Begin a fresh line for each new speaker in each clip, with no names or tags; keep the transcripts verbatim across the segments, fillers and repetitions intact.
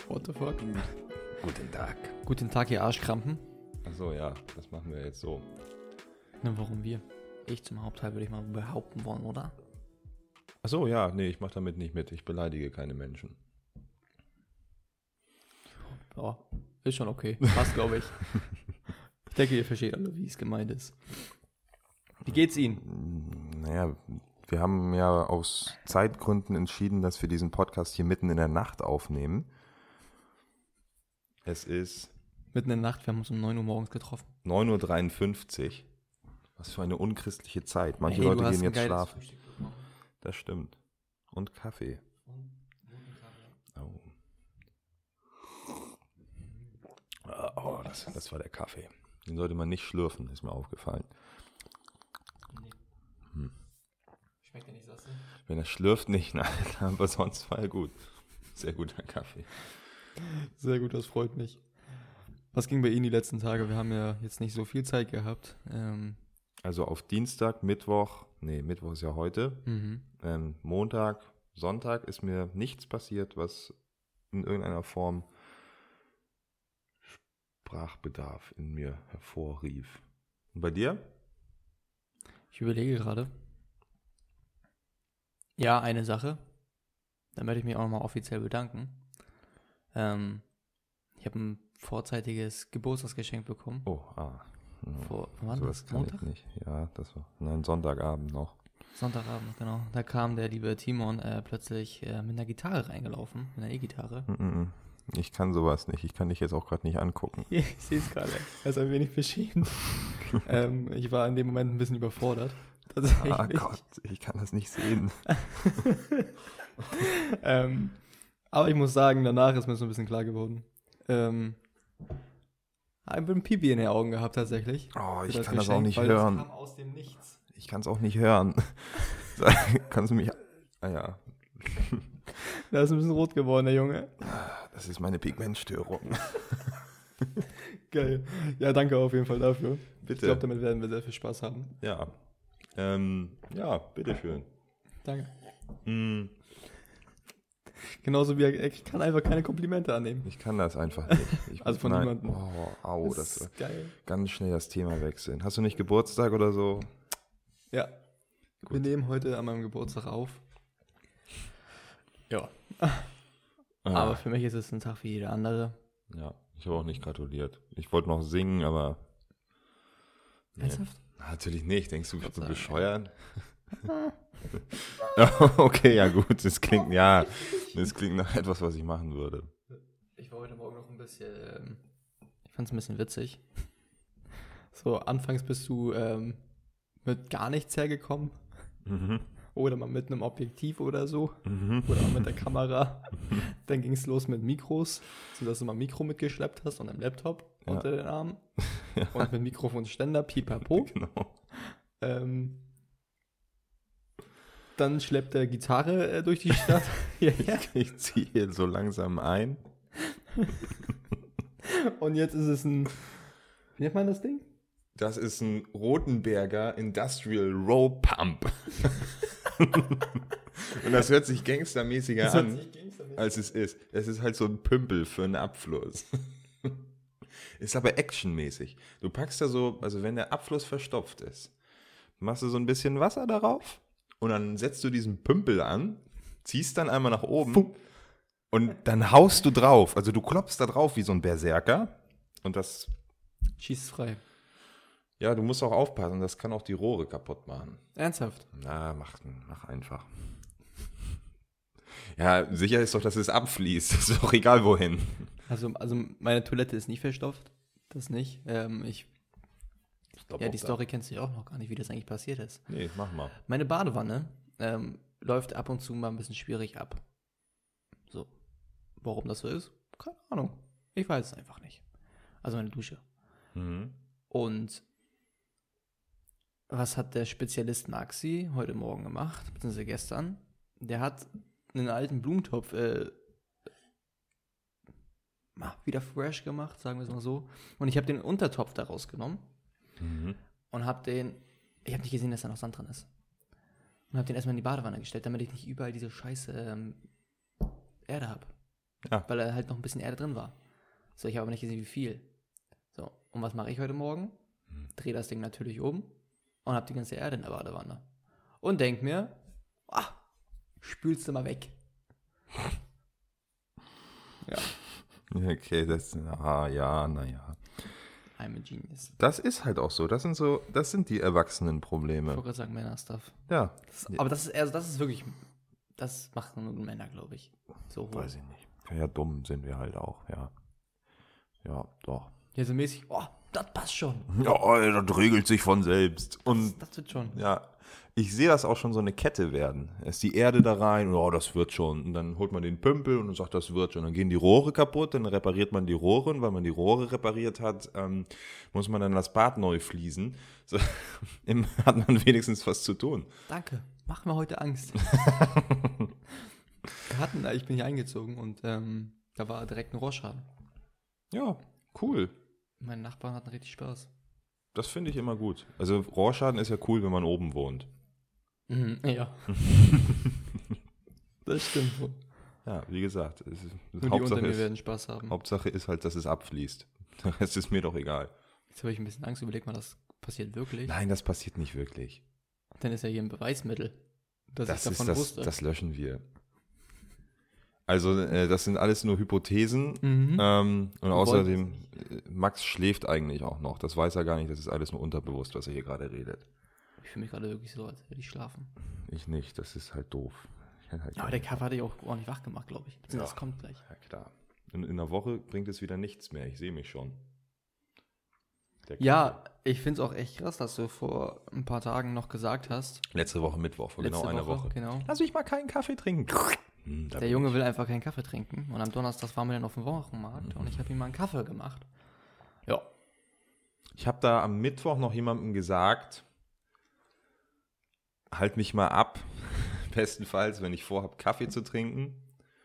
What the fuck?
Guten Tag.
Guten Tag, ihr Arschkrampen.
Achso, ja, das machen wir jetzt so.
Na, warum wir? Ich zum Hauptteil würde ich mal behaupten wollen, oder?
Achso, ja, nee, ich mache damit nicht mit. Ich beleidige keine Menschen.
Ja, ist schon okay. Passt, glaube ich. Ich denke, ihr versteht alle, wie es gemeint ist. Wie geht's Ihnen?
Naja, wir haben ja aus Zeitgründen entschieden, dass wir diesen Podcast hier mitten in der Nacht aufnehmen. Es ist
Mitten in der Nacht, wir haben uns um neun Uhr morgens getroffen.
neun Uhr dreiundfünfzig. Was für eine unchristliche Zeit. Manche
Hey,
Leute
du hast
gehen
ein
jetzt
geiles
schlafen.
Frühstück bekommen.
Das stimmt. Und Kaffee.
Und guten Kaffee.
Oh. Oh, das, das war der Kaffee. Den sollte man nicht schlürfen, ist mir aufgefallen.
Nee.
Hm.
Schmeckt ja nicht sass.
Wenn er schlürft, nicht, nein, aber sonst war er gut. Sehr guter Kaffee.
Sehr gut, das freut mich. Was ging bei Ihnen die letzten Tage? Wir haben ja jetzt nicht so viel Zeit gehabt. Ähm,
Also auf Dienstag, Mittwoch, nee, Mittwoch ist ja heute,
mhm.
ähm, Montag, Sonntag ist mir nichts passiert, was in irgendeiner Form Sprachbedarf in mir hervorrief. Und bei dir?
Ich überlege gerade. Ja, eine Sache. Da möchte ich mich auch nochmal offiziell bedanken. Ähm, ich habe ein vorzeitiges Geburtstagsgeschenk bekommen.
Oh, ah. Ja.
Vor, wann
So,
war das?
das kann
Montag?
ich nicht. Ja, das war, nein, Sonntagabend noch.
Sonntagabend, genau. Da kam der liebe Timon äh, plötzlich äh, mit einer Gitarre reingelaufen, mit einer E-Gitarre.
Mm-mm. Ich kann sowas nicht. Ich kann dich jetzt auch gerade nicht angucken.
Ich sehe es gerade. Er ist ein wenig beschämt. ähm, ich war in dem Moment ein bisschen überfordert. Tatsächlich.
Ah Gott, ich kann das nicht sehen.
ähm, aber ich muss sagen, danach ist mir so ein bisschen klar geworden. Ähm, ich habe ein Pipi in den Augen gehabt tatsächlich.
Oh, ich
das
kann das
Geschenk,
auch nicht
weil
hören.
Das kam aus dem Nichts.
Ich kann es auch nicht hören. Kannst du mich... Ah ja,
Da ist ein bisschen rot geworden, der Junge.
das ist meine Pigmentstörung.
Geil. Ja, danke auf jeden Fall dafür.
Bitte.
Ich glaube, damit werden wir sehr viel Spaß haben.
Ja, ähm, ja, bitteschön.
Danke.
Mm,
Genauso wie er, ich kann einfach keine Komplimente annehmen.
ich kann das einfach nicht. Ich,
Also von
nein.
niemandem.
Oh, au, das,
ist geil.
ganz schnell das Thema wechseln. Hast du nicht Geburtstag oder so?
Ja.
Gut.
Wir nehmen heute an meinem Geburtstag auf. Ja.
Ah,
Aber für mich ist es ein Tag wie jeder andere.
ja, ich habe auch nicht gratuliert. Ich wollte noch singen, aber... Nee.
Ernsthaft?
Natürlich nicht. Denkst du, ich bin
Gott sei
bescheuert? Okay, ja gut. Das klingt, ja, das klingt nach etwas, was ich machen würde.
Ich war heute Morgen noch ein bisschen, ähm, ich fand es ein bisschen witzig. So, anfangs bist du ähm, mit gar nichts hergekommen.
Mhm.
Oder mal mit einem Objektiv oder so.
Mhm.
Oder mal mit der Kamera. Dann ging es los mit Mikros, sodass du mal ein Mikro mitgeschleppt hast und einen Laptop
Ja.
unter den Arm.
Ja.
Und mit Mikrofonständer, pipapo.
Genau.
Ähm, dann schleppt er Gitarre äh, durch die Stadt. Hierher.
Ich ziehe hier so langsam ein.
Und jetzt ist es ein, wie nennt man das Ding?
Das ist ein Rotenberger Industrial Row Pump. Und das hört sich gangstermäßiger
Das hört
an,
sich gangstermäßig
als es ist. Es ist halt so ein Pümpel für einen Abfluss. Ist aber actionmäßig. Du packst da so, also wenn der Abfluss verstopft ist, machst du so ein bisschen Wasser darauf und dann setzt du diesen Pümpel an, ziehst dann einmal nach oben
Puh.
und dann haust du drauf. Also du klopfst da drauf wie so ein Berserker und das,
Schießt frei.
ja, du musst auch aufpassen, das kann auch die Rohre kaputt machen.
Ernsthaft?
Na, mach, mach einfach. Ja, sicher ist doch, dass es abfließt. Das ist doch egal wohin.
Also, also meine Toilette ist nicht verstopft. Das nicht. Ähm, ich,
Ich glaub
ja,
auch
die
da.
Story kennst du ja auch noch gar nicht, wie das eigentlich passiert ist.
Nee, mach mal.
Meine Badewanne ähm, läuft ab und zu mal ein bisschen schwierig ab. So. Warum das so ist? Keine Ahnung. Ich weiß es einfach nicht. Also meine Dusche.
Mhm.
Und was hat der Spezialist Maxi heute Morgen gemacht, beziehungsweise gestern? Der hat einen alten Blumentopf äh, wieder fresh gemacht, sagen wir es mal so. Und ich habe den Untertopf da rausgenommen
Mhm.
und habe den, ich habe nicht gesehen, dass da noch Sand dran ist. Und habe den erstmal in die Badewanne gestellt, damit ich nicht überall diese scheiße ähm, Erde habe.
Ja.
Weil da halt noch ein bisschen Erde drin war. So, ich habe aber nicht gesehen, wie viel. So, und was mache ich heute Morgen? Drehe das Ding natürlich um und habe die ganze Erde in der Badewanne. Und denk mir, ah, spülst du mal weg. Ja.
Okay, das, ah, ja, naja.
I'm a genius.
Das ist halt auch so. Das sind so, das sind die
Ich
Erwachsenenprobleme.
wollte gerade sagen, Männer-Stuff.
Ja.
Das, aber das ist, also das ist wirklich, das machen nur Männer, glaube ich. So hoch.
Weiß ich nicht. Ja, dumm sind wir halt auch, ja. Ja, doch.
Ja, so mäßig, oh, das passt schon.
Ja, das regelt sich von selbst. Und
Das, das wird schon.
ja, ich sehe das auch schon so eine Kette werden. Es ist die Erde da rein, oh, das wird schon. Und dann holt man den Pümpel und sagt, das wird schon. Dann gehen die Rohre kaputt, dann repariert man die Rohre. Und weil man die Rohre repariert hat, ähm, muss man dann das Bad neu fließen. So, hat man wenigstens was zu tun.
Danke, mach mir heute Angst. Wir hatten, ich bin hier eingezogen und ähm, da war direkt ein Rohrschaden.
Ja, cool.
Meine Nachbarn hatten richtig Spaß.
Das finde ich immer gut. Also Rohrschaden ist ja cool, wenn man oben wohnt.
Mhm, ja. Das stimmt wohl.
Ja, wie gesagt, es ist,
Nur die
Hauptsache,
unter mir
ist,
werden Spaß haben.
Hauptsache ist halt, dass es abfließt. Der Rest ist mir doch egal.
Jetzt habe ich ein bisschen Angst, überleg mal, das passiert wirklich.
Nein, das passiert nicht wirklich.
Dann ist ja hier ein Beweismittel, dass
Das
ich
ist
davon
das,
wusste.
das löschen wir. Also äh, das sind alles nur Hypothesen.
Mhm.
Ähm, und
Wir
außerdem, äh, Max schläft eigentlich auch noch. Das weiß er gar nicht, das ist alles nur unterbewusst, was er hier gerade redet.
Ich fühle mich gerade wirklich so, als würde ich schlafen.
Ich nicht, das ist halt doof. Ich kann halt
Ja, aber der Kaffee hatte ich auch ordentlich wach gemacht, glaube ich.
Ja.
Das kommt gleich.
Ja, klar. In, in einer Woche bringt es wieder nichts mehr. Ich sehe mich schon. Der
Ja, ich finde es auch echt krass, dass du vor ein paar Tagen noch gesagt hast.
Letzte Woche Mittwoch, vor
Letzte
genau einer Woche.
Genau.
Lass mich mal keinen Kaffee trinken. Hm, da
Der
bin
Junge
ich.
will einfach keinen Kaffee trinken. Und am Donnerstag waren wir dann auf dem Wochenmarkt und ich habe ihm mal einen Kaffee gemacht. Ja.
Ich habe da am Mittwoch noch jemandem gesagt, halt mich mal ab, bestenfalls, wenn ich vorhabe, Kaffee zu trinken.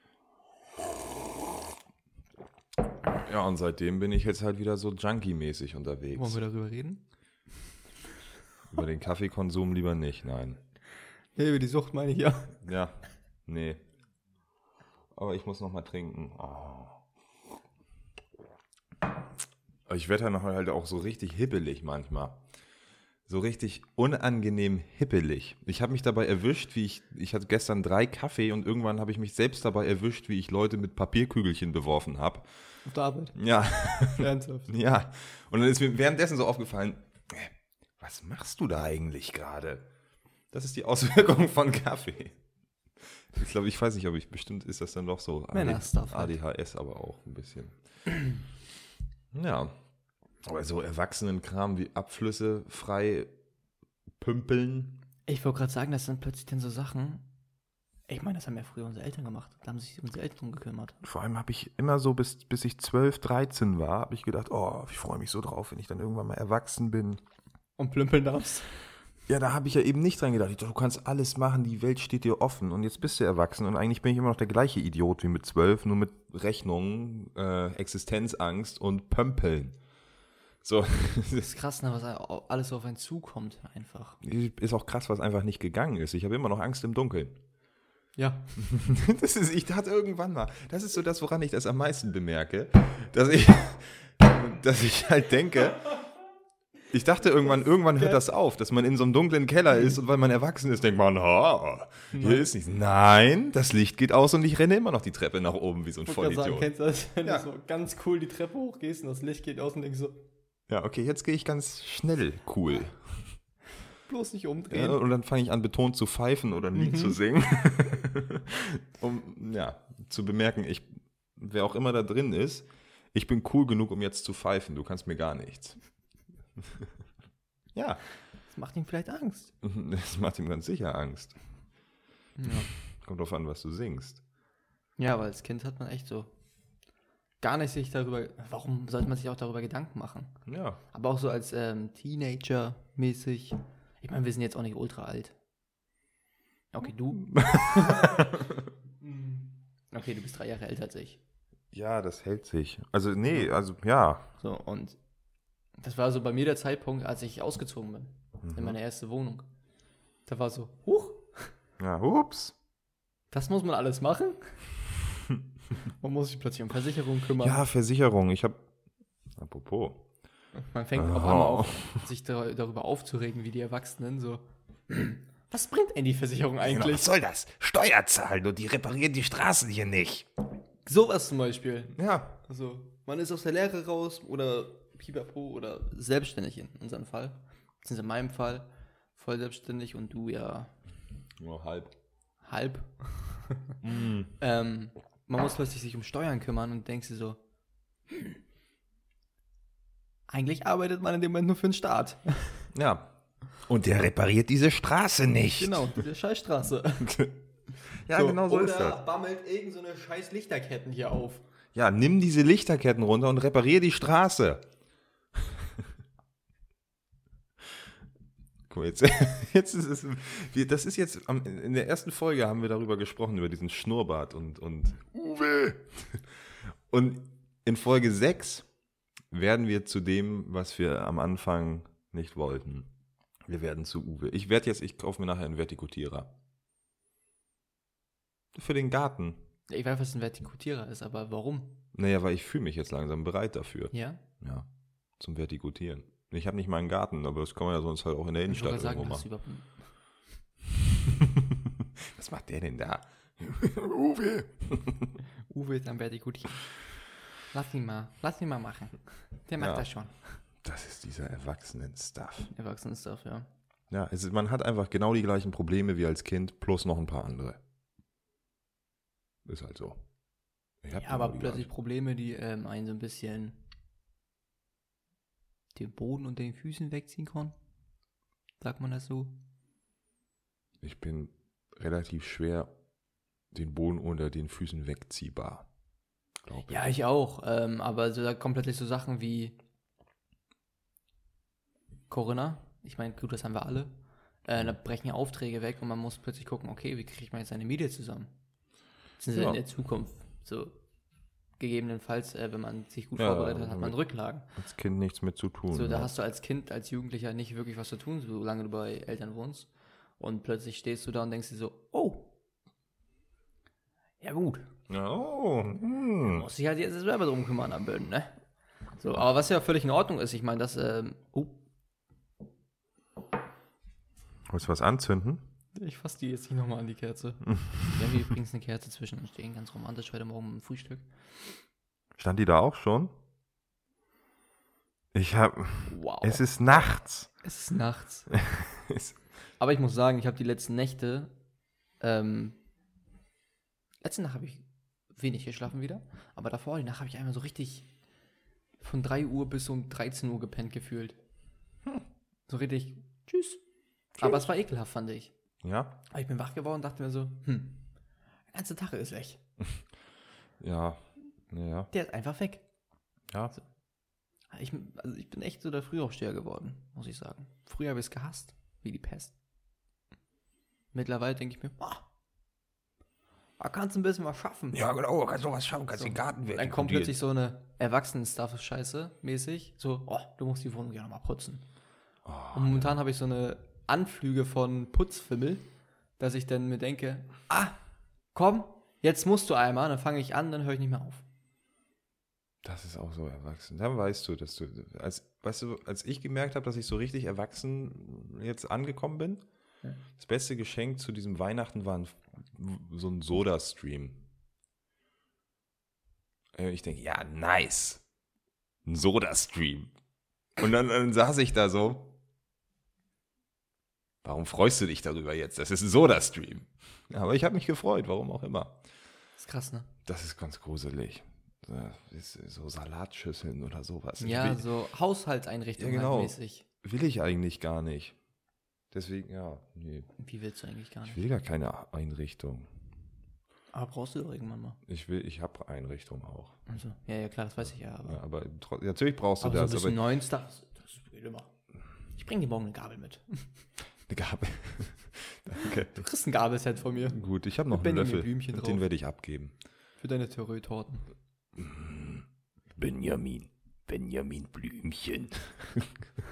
Ja, und seitdem bin ich jetzt halt wieder so Junkie-mäßig unterwegs.
Wollen wir darüber reden?
Über den Kaffeekonsum lieber nicht, nein.
Ja, über die Sucht meine ich ja.
Ja, nee. Aber ich muss noch mal trinken. Oh. Ich werde dann halt auch so richtig hibbelig manchmal. So richtig unangenehm hippelig. Ich habe mich dabei erwischt, wie ich, ich hatte gestern drei Kaffee und irgendwann habe ich mich selbst dabei erwischt, wie ich Leute mit Papierkügelchen beworfen habe.
Auf der Arbeit.
Ja,
Ernsthaft.
ja. Und dann ist mir währenddessen so aufgefallen, was machst du da eigentlich gerade? Das ist die Auswirkung von Kaffee. Ich glaube, ich weiß nicht, ob ich, bestimmt ist das dann doch so
Männer-Stuff
A D H S, aber auch ein bisschen. Ja. Aber so Erwachsenenkram wie Abflüsse frei pümpeln.
Ich wollte gerade sagen, das sind plötzlich dann so Sachen. Ich meine, das haben ja früher unsere Eltern gemacht. Da haben sich unsere Eltern drum gekümmert.
Vor allem habe ich immer so, bis, bis ich zwölf, dreizehn war, habe ich gedacht, oh, ich freue mich so drauf, wenn ich dann irgendwann mal erwachsen bin.
Und plümpeln darfst.
Ja, da habe ich ja eben nicht dran gedacht. Ich dachte, du kannst alles machen, die Welt steht dir offen. Und jetzt bist du erwachsen und eigentlich bin ich immer noch der gleiche Idiot wie mit zwölf, nur mit Rechnungen, äh, Existenzangst und Pömpeln. So.
Das ist krass, ne, was alles so auf einen zukommt einfach.
Ist auch krass, was einfach nicht gegangen ist. Ich habe immer noch Angst im Dunkeln.
Ja.
Das ist, ich dachte irgendwann mal, das ist so das, woran ich das am meisten bemerke, dass ich, dass ich halt denke, ich dachte irgendwann, irgendwann hört das auf, dass man in so einem dunklen Keller ist und weil man erwachsen ist, denkt man, ha, hier ist nichts. Nein, das Licht geht aus und ich renne immer noch die Treppe nach oben wie so ein
Ich wollte gerade sagen,
Vollidiot.
kennst du das, wenn
Ja.
du so ganz cool die Treppe hochgehst und das Licht geht aus und denkst so,
Ja, okay, jetzt gehe ich ganz schnell cool.
bloß nicht
Ja,
umdrehen.
und dann fange ich an, betont zu pfeifen oder ein Lied
Mhm.
zu singen, um ja, zu bemerken, ich, wer auch immer da drin ist, ich bin cool genug, um jetzt zu pfeifen, du kannst mir gar nichts. Ja,
Das macht ihm vielleicht Angst.
das macht ihm ganz sicher Angst.
Ja.
Kommt drauf an, was du singst.
Ja, aber als Kind hat man echt so gar nicht sich darüber, warum sollte man sich auch darüber Gedanken machen?
Ja,
Aber auch so als ähm, Teenager mäßig. Ich meine, wir sind jetzt auch nicht ultra alt. Okay, du. Okay, du bist drei Jahre älter als ich.
ja, das hält sich. Also nee, also ja.
So, und das war so bei mir der Zeitpunkt, als ich ausgezogen bin.
Mhm.
In meine erste Wohnung. Da war so, huch,
Ja, ups.
das muss man alles machen? Man muss sich plötzlich um Versicherung kümmern.
Ja, Versicherung. Ich habe, apropos.
Man fängt oh. auf einmal auf, sich da, darüber aufzuregen, wie die Erwachsenen so, was bringt denn die Versicherung eigentlich?
Genau, was soll das? Steuer zahlen und die reparieren die Straßen hier nicht.
Sowas zum Beispiel.
Ja.
Also, man ist aus der Lehre raus oder pipapo oder selbstständig in unserem Fall. Das ist in meinem Fall voll selbstständig und du ja
nur halb.
Halb.
mm.
ähm, man muss plötzlich sich um Steuern kümmern und denkst dir so, hm, eigentlich arbeitet man in dem Moment nur für den Staat.
Ja. Und der repariert diese Straße nicht.
Genau, diese Scheißstraße.
Ja,
so,
genau so ist das.
Oder bammelt irgend so eine scheiß Lichterketten hier auf.
Ja, nimm diese Lichterketten runter und reparier die Straße. Guck mal, jetzt, jetzt ist es, wir, das ist jetzt, in der ersten Folge haben wir darüber gesprochen, über diesen Schnurrbart und, und Uwe. Und in Folge sechs werden wir zu dem, was wir am Anfang nicht wollten. Wir werden zu Uwe. Ich werde jetzt, ich kaufe mir nachher einen Vertikutierer. Für den Garten.
Ich weiß, was ein Vertikutierer ist, aber warum?
Naja, weil ich fühle mich jetzt langsam bereit dafür.
Ja?
Ja, zum Vertikutieren. Ich habe nicht mal einen Garten, aber das kann man ja sonst halt auch in der Innenstadt
ich sagen,
irgendwo
machen.
Überhaupt... Was macht der denn da? Uwe.
Uwe ist am Vertikutieren. Lass ihn mal, lass ihn mal machen. Der macht
ja,
das schon.
Das ist dieser Erwachsenen-Stuff.
Erwachsenen-Stuff, ja.
Ja, es ist, man hat einfach genau die gleichen Probleme wie als Kind, plus noch ein paar andere. Ist halt so.
Ja, aber plötzlich gleichen. Probleme, die ähm, einen so ein bisschen den Boden unter den Füßen wegziehen können. Sagt man das so?
Ich bin relativ schwer den Boden unter den Füßen wegziehbar.
Ich. Ja, ich auch. Ähm, aber so, da kommen plötzlich so Sachen wie Corinna. Ich meine, gut, das haben wir alle. Äh, da brechen ja Aufträge weg und man muss plötzlich gucken, okay, wie kriegt man jetzt seine Miete zusammen? Beziehungsweise ja. in der Zukunft. So gegebenenfalls, äh, wenn man sich gut ja, vorbereitet hat, hat man Rücklagen.
Als Kind nichts mit zu tun.
So, da
ja.
hast du als Kind, als Jugendlicher nicht wirklich was zu tun, solange du bei Eltern wohnst. Und plötzlich stehst du da und denkst dir so, oh, ja gut.
Oh, hm.
Muss sich halt jetzt selber drum kümmern am Böden, ne? So, aber was ja völlig in Ordnung ist, ich meine, das, ähm, oh.
Willst du was anzünden?
Ich fasse die jetzt nicht nochmal an die Kerze. Wir haben hier übrigens eine Kerze zwischen uns stehen, ganz romantisch heute Morgen im Frühstück.
Stand die da auch schon? Ich hab...
Wow.
Es ist nachts.
Es ist nachts. Aber ich muss sagen, ich habe die letzten Nächte, ähm, letzte Nacht habe ich wenig geschlafen wieder, aber davor, die Nacht habe ich einmal so richtig von drei Uhr bis um dreizehn Uhr gepennt gefühlt. Hm. So richtig, tschüss. tschüss. Aber es war ekelhaft, fand ich.
Ja?
Aber ich bin wach geworden und dachte mir so, hm, der ganze Tag ist weg.
Ja, ja.
Der ist einfach weg.
Ja.
So. Ich, also ich bin echt so der Frühaufsteher geworden, muss ich sagen. Früher habe ich es gehasst, wie die Pest. Mittlerweile denke ich mir, boah, da kannst du ein bisschen was schaffen.
Ja, genau, kannst du was schaffen, kannst
so.
Den Garten weg.
Dann kommt plötzlich so eine Erwachsenen-Stuff-Scheiße mäßig. So, oh, du musst die Wohnung ja nochmal putzen. Oh, und momentan ja. habe ich so eine Anflüge von Putzfimmel, dass ich dann mir denke, ah, komm, jetzt musst du einmal, dann fange ich an, dann höre ich nicht mehr auf.
Das ist auch so erwachsen. Dann weißt du, dass du, als, weißt du, als ich gemerkt habe, dass ich so richtig erwachsen jetzt angekommen bin, ja. Das beste Geschenk zu diesem Weihnachten war ein, so ein Soda-Stream. Ich denke, ja, nice. Ein Soda-Stream. Und dann, dann saß ich da so, warum freust du dich darüber jetzt? Das ist ein Soda-Stream. Aber ich habe mich gefreut, warum auch immer.
Das ist krass, ne?
Das ist ganz gruselig. So Salatschüsseln oder sowas.
Ja, will, so Haushaltseinrichtungen
ja, genau,
halt mäßig.
Will ich eigentlich gar nicht. Deswegen, ja, nee.
Wie willst du eigentlich gar nicht?
Ich will gar keine Einrichtung.
Aber brauchst du doch irgendwann mal.
Ich will, ich habe Einrichtung auch.
Also, ja, ja, klar, das weiß ich ja. Aber,
ja, aber tro- natürlich brauchst du
aber
das.
So ein bisschen neuen Stuff, das geht immer. Ich bring dir morgen eine Gabel mit.
Eine Gabel? Danke.
Du kriegst ein Gabelset von mir.
Gut, ich habe noch einen Löffel. Den drauf. Werde ich abgeben.
Für deine Törö-Torten.
Benjamin. Benjamin Blümchen.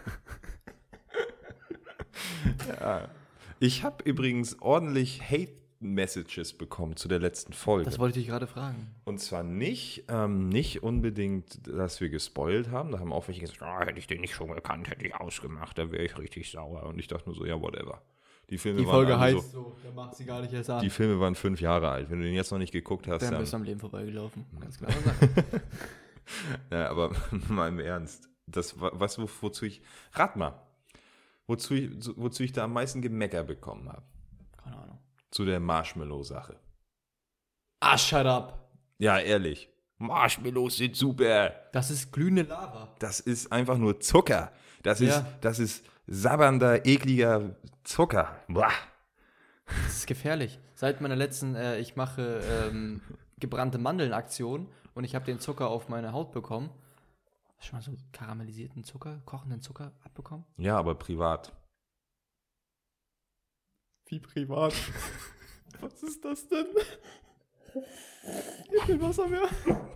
Ja. Ich habe übrigens ordentlich Hate Messages bekommen zu der letzten Folge.
Das wollte ich dich gerade fragen.
Und zwar nicht, ähm, nicht unbedingt, dass wir gespoilt haben. Da haben auch welche gesagt, oh, hätte ich den nicht schon gekannt, hätte ich ausgemacht, da wäre ich richtig sauer. Und ich dachte nur so, ja, whatever. Die Filme
Die
waren
Folge
alle
heißt so, der macht sie gar nicht erst an.
Die Filme waren fünf Jahre alt. Wenn du den jetzt noch nicht geguckt hast,
dann
dann...
bist du am Leben vorbeigelaufen. Ganz klar sagen.
Ja, aber mal im Ernst. Das, weißt du, wo, wozu ich... Rat mal. Wozu ich, wozu ich da am meisten Gemecker bekommen habe.
Keine Ahnung.
Zu der Marshmallow-Sache.
Ah, shut up.
Ja, ehrlich. Marshmallows sind super.
Das ist glühende Lava.
Das ist einfach nur Zucker. Das ist,
Ja.
das ist sabbernder, ekliger Zucker. Boah.
Das ist gefährlich. Seit meiner letzten, äh, ich mache ähm, gebrannte Mandeln-Aktion und ich habe den Zucker auf meine Haut bekommen. Hast du schon mal so karamellisierten Zucker, kochenden Zucker abbekommen?
Ja, aber privat.
Wie privat. Was ist das denn? Ich will Wasser mehr.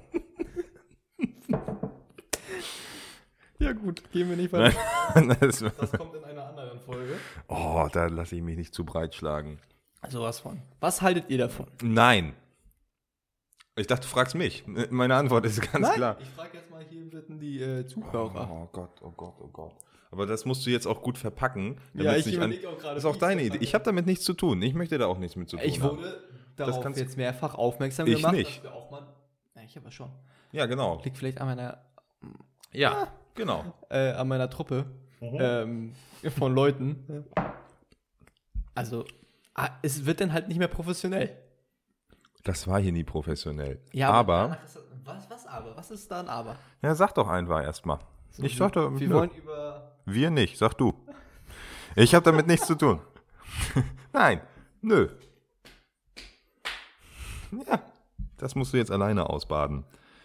Ja gut, gehen wir nicht weiter.
das,
Das kommt in einer anderen Folge.
oh, da lasse ich mich nicht zu breit schlagen.
Also was von. Was haltet ihr davon?
Nein. Ich dachte, du fragst mich. Meine Antwort ist ganz
Nein,
klar.
ich frage jetzt mal hier bitten die äh, Zuhörer.
Oh Gott, oh Gott, oh Gott. Aber das musst du jetzt auch gut verpacken.
Ja,
damit's
ich
nicht an-
überlege auch gerade.
Das ist auch
wie
deine
ich's
Idee.
verpacke.
Ich habe damit nichts zu tun. Ich möchte da auch nichts mit zu tun
Ich
haben.
wurde darauf
kannst-
jetzt mehrfach aufmerksam
Ich
gemacht.
nicht.
Dass wir auch mal, ja, ich aber schon.
Ja, genau.
Liegt vielleicht an meiner,
Ja, genau.
äh, an meiner Truppe
Mhm.
ähm, von Leuten. Also, ah, es wird dann halt nicht mehr professionell.
Das war hier nie professionell.
Ja,
aber,
danach ist das- was, was aber? Was ist da ein Aber?
ja, sag doch einfach erstmal.
So,
Ich
wir-
sag doch,
Wir
nö.
wollen über.
Wir nicht, sag du. Ich habe damit nichts zu tun. Nein, nö. Ja, das musst du jetzt alleine ausbaden.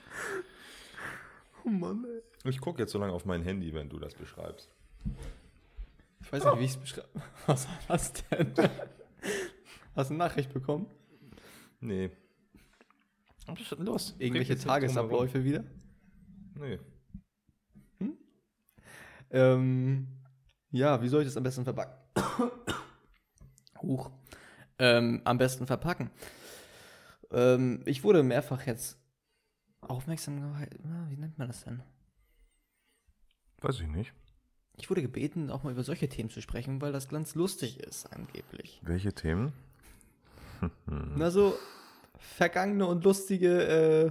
Oh Mann, ey.
Ich gucke jetzt so lange auf mein Handy, wenn du das beschreibst.
Ich weiß nicht, wie ich es beschreibe. Was war das denn? Hast du eine Nachricht bekommen?
Nee. Was ist denn los?
Irgendwelche
Red jetzt
Tagesabläufe wieder?
drum herum. Nee.
Ähm, ja, wie soll ich das am besten verpacken? Huch. Ähm, am besten verpacken. Ähm, ich wurde mehrfach jetzt aufmerksam gehalten. Na, wie nennt man das denn?
Weiß ich nicht.
Ich wurde gebeten, auch mal über solche Themen zu sprechen, weil das ganz lustig ist, angeblich.
Welche Themen?
Na, so vergangene und lustige äh,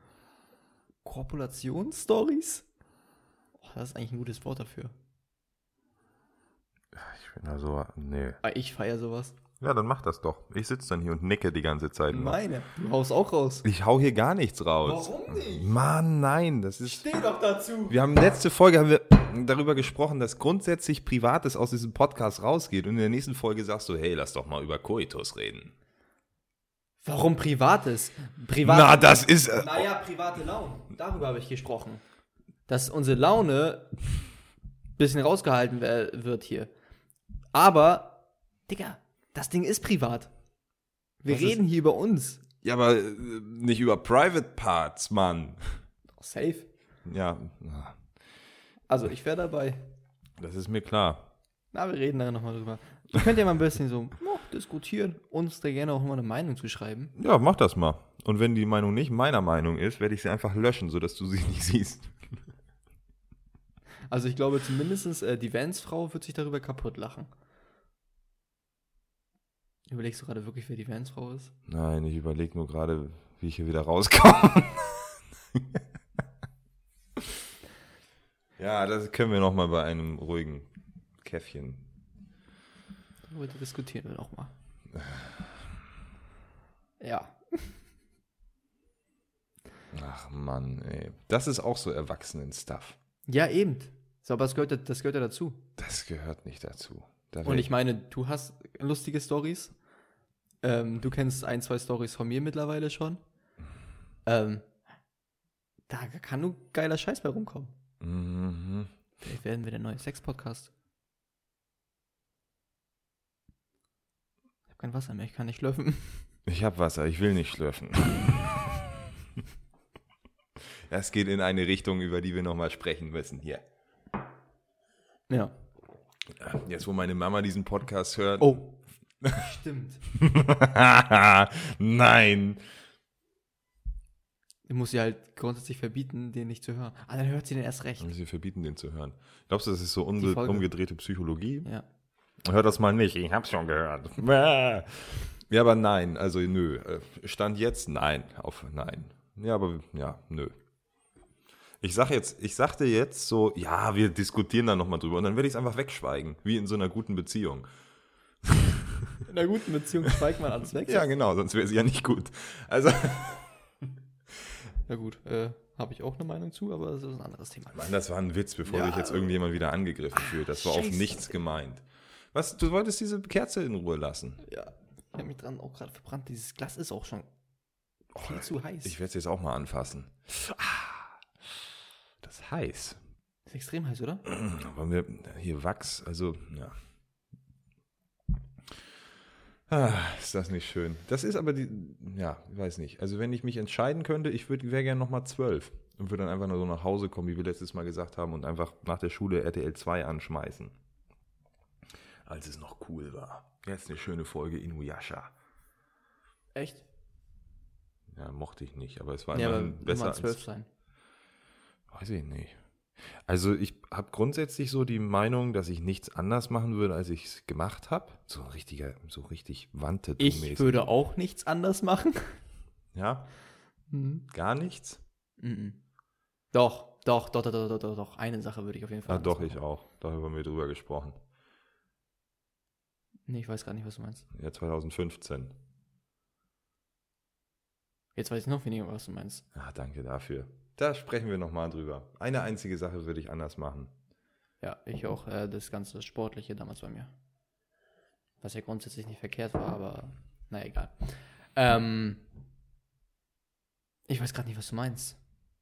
Korpulationsstories. Oh, das ist eigentlich ein gutes Wort dafür.
Ich bin da so, nee.
Aber ich feiere sowas.
Ja, dann mach das doch. Ich sitze dann hier und nicke die ganze Zeit nur.
Meine, du haust auch raus.
Ich hau hier gar nichts raus.
Warum nicht?
Mann, nein, das ist...
Steh doch dazu.
Wir haben letzte Folge haben wir darüber gesprochen, dass grundsätzlich Privates aus diesem Podcast rausgeht. Und in der nächsten Folge sagst du, hey, lass doch mal über Koitus reden.
Warum Privates? Privat
Na, das ist... Äh,
naja, private Launen. Darüber habe ich gesprochen. Dass unsere Laune ein bisschen rausgehalten wer- wird hier. Aber, Digga, das Ding ist privat. Wir
Was
reden hier über uns.
ja, aber äh, nicht über Private Parts, Mann.
Safe.
Ja,
Also, ich wäre dabei.
das ist mir klar.
Na, wir reden da nochmal drüber. Ihr könnt ja mal ein bisschen so oh, diskutieren, uns da gerne auch mal eine Meinung zu schreiben.
Ja, mach das mal. Und wenn die Meinung nicht meiner Meinung ist, werde ich sie einfach löschen, sodass du sie nicht siehst.
Also ich glaube zumindest äh, die Vans-Frau wird sich darüber kaputt lachen. Überlegst du gerade wirklich, wer die Vans-Frau ist?
Nein, ich überlege nur gerade, wie ich hier wieder rauskomme. Ja, das können wir nochmal bei einem ruhigen Käffchen.
Darüber diskutieren wir nochmal. Ja.
Ach Mann, ey. Das ist auch so Erwachsenen-Stuff.
Ja, eben. So, aber das gehört, das gehört ja dazu.
Das gehört nicht dazu. Da
Und
wär
ich meine, du hast lustige Stories. Ähm, du kennst ein, zwei Stories von mir mittlerweile schon. Ähm, da kann nur geiler Scheiß bei rumkommen.
Mhm.
Vielleicht werden wir der neue Sex-Podcast. Ich habe kein Wasser mehr, ich kann nicht schlürfen.
Ich hab Wasser, ich will nicht schlürfen. Das geht in eine Richtung, über die wir nochmal sprechen müssen hier.
Ja.
Jetzt, wo meine Mama diesen Podcast hört.
Oh. Stimmt.
Nein.
Du musst sie halt grundsätzlich verbieten, den nicht zu hören. Ah, dann hört sie den erst recht.
Sie verbieten, den zu hören. Glaubst du, das ist so
Die
umge-
Folge.
umgedrehte Psychologie?
Ja.
Hör das mal nicht, ich hab's schon gehört. Ja, aber nein, also nö. Stand jetzt nein, auf nein. Ja, aber ja, nö. Ich sag jetzt, ich sagte jetzt so, ja, wir diskutieren da nochmal drüber und dann werde ich es einfach wegschweigen, wie in so einer guten Beziehung.
In einer guten Beziehung schweigt man alles weg.
Ja, genau, sonst wäre sie ja nicht gut. Also,
Ja gut, äh, habe ich auch eine Meinung zu, aber das ist ein anderes Thema.
Mann, das war ein Witz, bevor
Ja.
sich jetzt irgendjemand wieder angegriffen fühlt. Das war auf
Scheiße.
nichts gemeint. Was, du wolltest diese Kerze in Ruhe lassen?
Ja, ich habe mich dran auch gerade verbrannt. Dieses Glas ist auch schon viel zu heiß.
Ich werde es jetzt auch mal anfassen. Ah, das ist heiß.
Ist extrem heiß, oder?
Wollen wir hier Wachs, also, ja. Ah, ist das nicht schön. Das ist aber die, ja, ich weiß nicht. Also wenn ich mich entscheiden könnte, ich würde wäre gerne nochmal zwölf und würde dann einfach nur so nach Hause kommen, wie wir letztes Mal gesagt haben, und einfach nach der Schule R T L zwei anschmeißen. Als es noch cool war. Jetzt eine schöne Folge Inuyasha.
Echt?
Ja, mochte ich nicht, aber es war
Ja, aber
immerhin besser
Nummer zwölf
als,
sein.
weiß ich nicht. Also ich habe grundsätzlich so die Meinung, dass ich nichts anders machen würde, als ich es gemacht habe. So ein richtiger, so richtig Wandtattoo-mäßig.
Ich würde auch nichts anders machen.
Ja,
Mhm.
gar nichts?
Mhm. Doch, doch, doch, doch, doch, doch, doch, doch. Eine Sache würde ich auf jeden Fall
Ah, doch,
anders
ich auch. Darüber haben wir drüber gesprochen.
machen. Nee, ich weiß gar nicht, was du meinst.
Ja, zwanzig fünfzehn.
Jetzt weiß ich noch weniger, was du meinst.
Ah, danke dafür. Da sprechen wir nochmal drüber. Eine einzige Sache würde ich anders machen.
Ja, ich auch. Äh, das ganze Sportliche damals bei mir. Was ja grundsätzlich nicht verkehrt war, aber na egal. Ähm, ich weiß gerade nicht, was du meinst.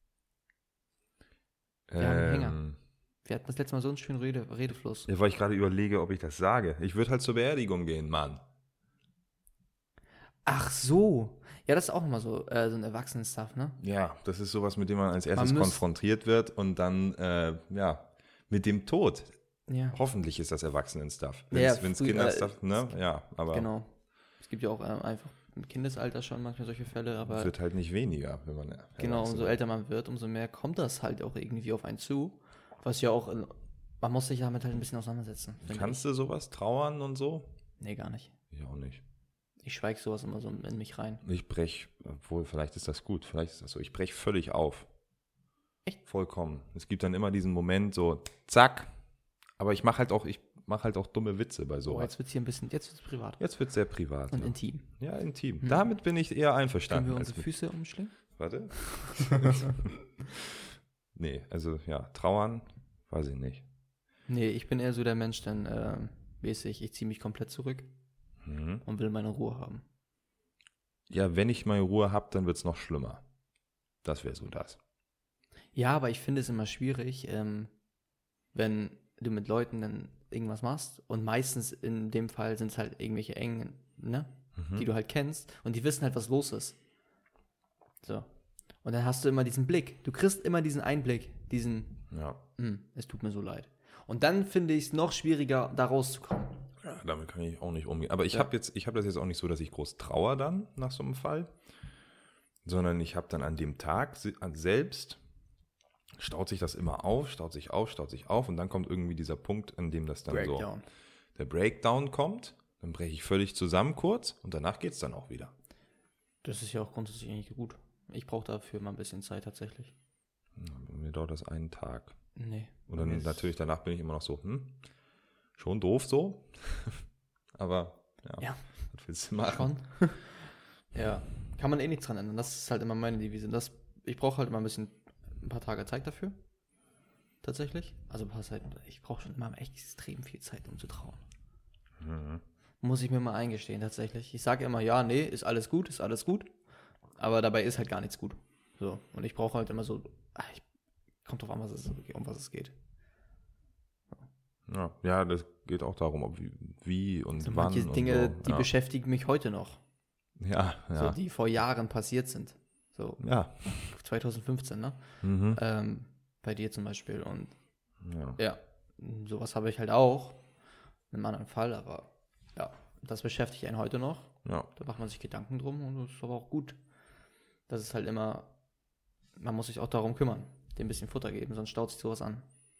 Wir haben einen Hänger.
Ähm,
Wir hatten das letzte Mal so einen schönen Rede, Redefluss.
ja, weil ich gerade überlege, ob ich das sage. Ich würde halt zur Beerdigung gehen, Mann.
Ach so. Ja, das ist auch nochmal so, äh, so ein Erwachsenen-Stuff, ne?
Ja, das ist sowas, mit dem man als erstes
Man muss-
konfrontiert wird und dann, äh, ja, mit dem Tod.
Ja,
Hoffentlich ist das Erwachsenen-Stuff.
Ja,
Wenn es
früh-
Kinder-Stuff,
äh,
ne? Ja, aber
genau. Es gibt ja auch ähm, einfach im Kindesalter schon manchmal solche Fälle,
es
aber
wird halt nicht weniger, wenn man
genau,
erwachsen
umso
wird.
älter man wird, umso mehr kommt das halt auch irgendwie auf einen zu. Was ja auch, in, man muss sich damit halt ein bisschen auseinandersetzen. finde
Kannst du sowas trauern und so?
ich. Nee, gar nicht.
Ich auch nicht.
Ich schweige sowas immer so in mich rein.
Ich brech, obwohl, vielleicht ist das gut, vielleicht ist das so. Ich brech völlig auf.
Echt?
Vollkommen. Es gibt dann immer diesen Moment so, zack. Aber ich mache halt auch, ich mache halt auch dumme Witze bei
So,
sowas.
jetzt wird es hier ein bisschen, jetzt wird es privat
Jetzt wird es sehr privat.
und
Ja.
intim.
Ja, intim.
Hm.
Damit bin ich eher
Können
einverstanden.
wir
als
unsere
mit,
Füße umschlingen?
warte. Nee, also ja, trauern, weiß ich nicht.
Nee, ich bin eher so der Mensch, dann äh, mäßig, ich ziehe mich komplett zurück
Mhm.
und will meine Ruhe haben.
Ja, wenn ich meine Ruhe habe, dann wird es noch schlimmer. Das wäre so das.
Ja, aber ich finde es immer schwierig, ähm, wenn du mit Leuten dann irgendwas machst und meistens in dem Fall sind es halt irgendwelche Engen, ne,
Mhm.
die du halt kennst und die wissen halt, was los ist. So. Und dann hast du immer diesen Blick. Du kriegst immer diesen Einblick, diesen,
Ja.
"Hm, es tut mir so leid. Und dann finde ich es noch schwieriger, da rauszukommen.
Ja, damit kann ich auch nicht umgehen. Aber ich
Ja.
habe jetzt, ich habe das jetzt auch nicht so, dass ich groß trauer dann nach so einem Fall, sondern ich habe dann an dem Tag se- an selbst staut sich das immer auf, staut sich auf, staut sich auf und dann kommt irgendwie dieser Punkt, an dem das dann
Breakdown.
so der Breakdown kommt, dann breche ich völlig zusammen kurz und danach geht es dann auch wieder.
Das ist ja auch grundsätzlich eigentlich gut. Ich brauche dafür mal ein bisschen Zeit tatsächlich.
Ja, bei mir dauert das einen Tag.
Nee.
Und dann
Mir ist-
natürlich danach bin ich immer noch so, hm, schon doof so, aber ja,
Ja.
was willst du machen?
Schon. Ja, kann man eh nichts dran ändern. Das ist halt immer meine Devise. Das, ich brauche halt immer ein bisschen, ein paar Tage Zeit dafür. Tatsächlich. Also ein paar Zeit, ich brauche schon immer echt extrem viel Zeit, um zu trauen.
Mhm.
Muss ich mir mal eingestehen, tatsächlich. Ich sage immer, ja, nee, ist alles gut, ist alles gut. Aber dabei ist halt gar nichts gut. So. Und ich brauche halt immer so, ach, ich, kommt drauf an, was es, um was es geht.
Ja, ja, das geht auch darum, ob wie, wie und
So
wann
manche
und
Dinge,
so.
die
ja.
beschäftigen mich heute noch.
Ja, ja.
So, die vor Jahren passiert sind. So,
ja.
zwanzig fünfzehn, ne?
Mhm.
Ähm, bei dir zum Beispiel. Und
ja.
ja, sowas habe ich halt auch. In einem anderen Fall, aber ja, das beschäftigt einen heute noch.
Ja.
Da macht man sich Gedanken drum und das ist aber auch gut. Das ist halt immer, man muss sich auch darum kümmern, dem ein bisschen Futter geben, sonst staut sich sowas an.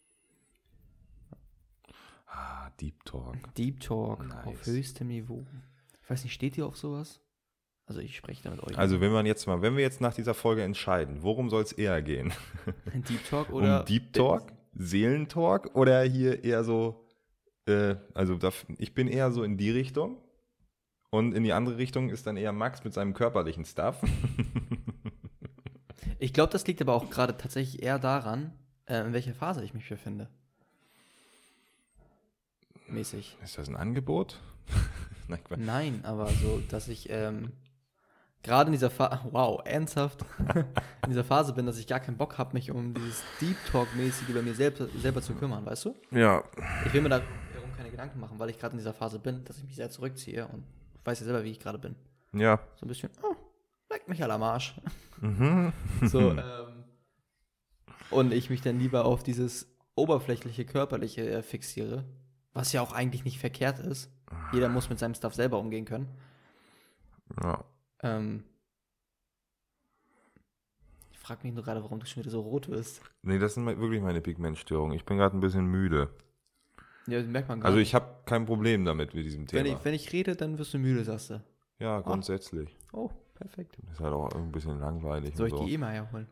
Ah, Deep Talk.
Deep Talk
Nice.
auf höchstem Niveau. Ich weiß nicht, steht ihr auf sowas? Also ich spreche da mit euch.
Also wenn man jetzt mal, wenn wir jetzt nach dieser Folge entscheiden, worum soll es eher gehen?
Deep Talk oder?
Um Deep Talk, Seelentalk oder hier eher so, äh, also da, ich bin eher so in die Richtung und in die andere Richtung ist dann eher Max mit seinem körperlichen Stuff.
Ich glaube, das liegt aber auch gerade tatsächlich eher daran, äh, in welcher Phase ich mich befinde. Mäßig.
Ist das ein Angebot? Nein, Quatsch.
Nein, aber so, dass ich ähm, gerade in dieser Phase, wow, ernsthaft, in dieser Phase bin, dass ich gar keinen Bock habe, mich um dieses Deep Talk-mäßige über mir selbst, selber zu kümmern, weißt du?
Ja.
Ich will mir darum keine Gedanken machen, weil ich gerade in dieser Phase bin, dass ich mich sehr zurückziehe und weiß ja selber, wie ich gerade bin.
Ja.
So ein bisschen, oh, leckt mich alle am Arsch.
Mhm.
So, ähm, und ich mich dann lieber auf dieses oberflächliche, körperliche äh, fixiere, was ja auch eigentlich nicht verkehrt ist. Jeder muss mit seinem Stuff selber umgehen können.
Ja.
Ähm, ich frage mich nur gerade, warum du schon wieder so rot wirst.
Nee, das sind wirklich meine Pigmentstörungen. Ich bin gerade ein bisschen müde.
Ja, das merkt man gar
Also
nicht.
ich habe kein Problem damit mit diesem Thema.
Wenn ich, wenn ich rede, dann wirst du müde, sagst du.
Ja, grundsätzlich.
Oh, perfekt.
Ist halt auch ein bisschen langweilig.
Soll ich
und so.
die E-Mail herholen?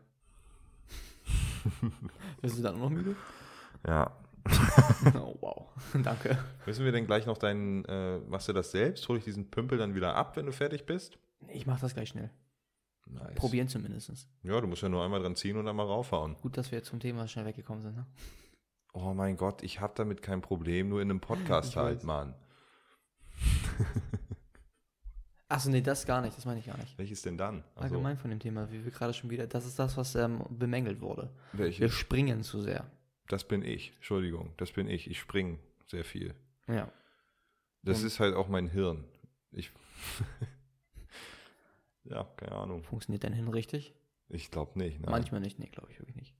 Bist du dann noch müde?
Ja.
Oh, wow. Danke.
Müssen wir denn gleich noch deinen, äh, machst du das selbst? Hol ich diesen Pümpel dann wieder ab, wenn du fertig bist?
Ich mach das gleich schnell.
Nice.
Probieren zumindest.
Ja, du musst ja nur einmal dran ziehen und einmal raufhauen.
Gut, dass wir jetzt zum Thema schnell weggekommen sind, ne?
Oh mein Gott, ich habe damit kein Problem, nur in einem Podcast
Ich
halt,
weiß.
Mann.
Achso, nee, das gar nicht, das meine ich gar nicht.
Welches denn dann? Also,
Allgemein von dem Thema, wie wir gerade schon wieder, das ist das, was ähm, bemängelt wurde. Wir
welches?
springen zu sehr.
Das bin ich, Entschuldigung, das bin ich. Ich springe sehr viel.
Ja.
Das
Und-
ist halt auch mein Hirn. Ich. Ja, keine Ahnung.
Funktioniert dein Hirn richtig?
Ich glaube nicht. Nein.
Manchmal nicht, nee, glaube ich wirklich nicht.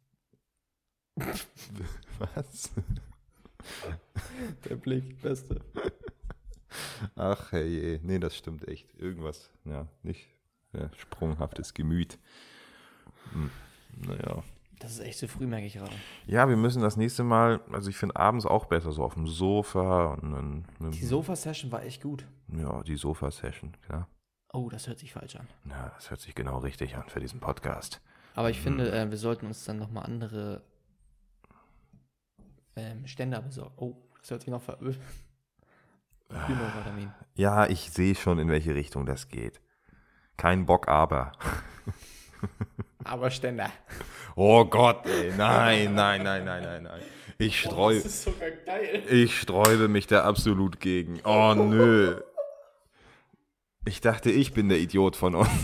Was?
Der Blick, beste.
Ach hey, nee, das stimmt echt. Irgendwas, ja, nicht ja, sprunghaftes Gemüt. Hm, naja.
Das ist echt zu früh, merke ich gerade.
Ja, wir müssen das nächste Mal, also ich finde abends auch besser, so auf dem Sofa. Und dann,
Die Sofa-Session war echt gut.
Ja, die Sofa-Session, klar.
Oh, das hört sich falsch an.
Ja, das hört sich genau richtig an für diesen Podcast.
Aber ich finde, äh, wir sollten uns dann nochmal andere ähm, Ständer besorgen. Oh, das hört sich noch verölt. You know what I mean.
Ja, ich sehe schon, in welche Richtung das geht. Kein Bock, aber.
Aber Ständer.
Oh Gott, ey, nein, nein, nein, nein, nein, nein. Ich streue,
Das ist sogar geil.
ich sträube mich da absolut gegen. Oh nö. Ich dachte, ich bin der Idiot von uns.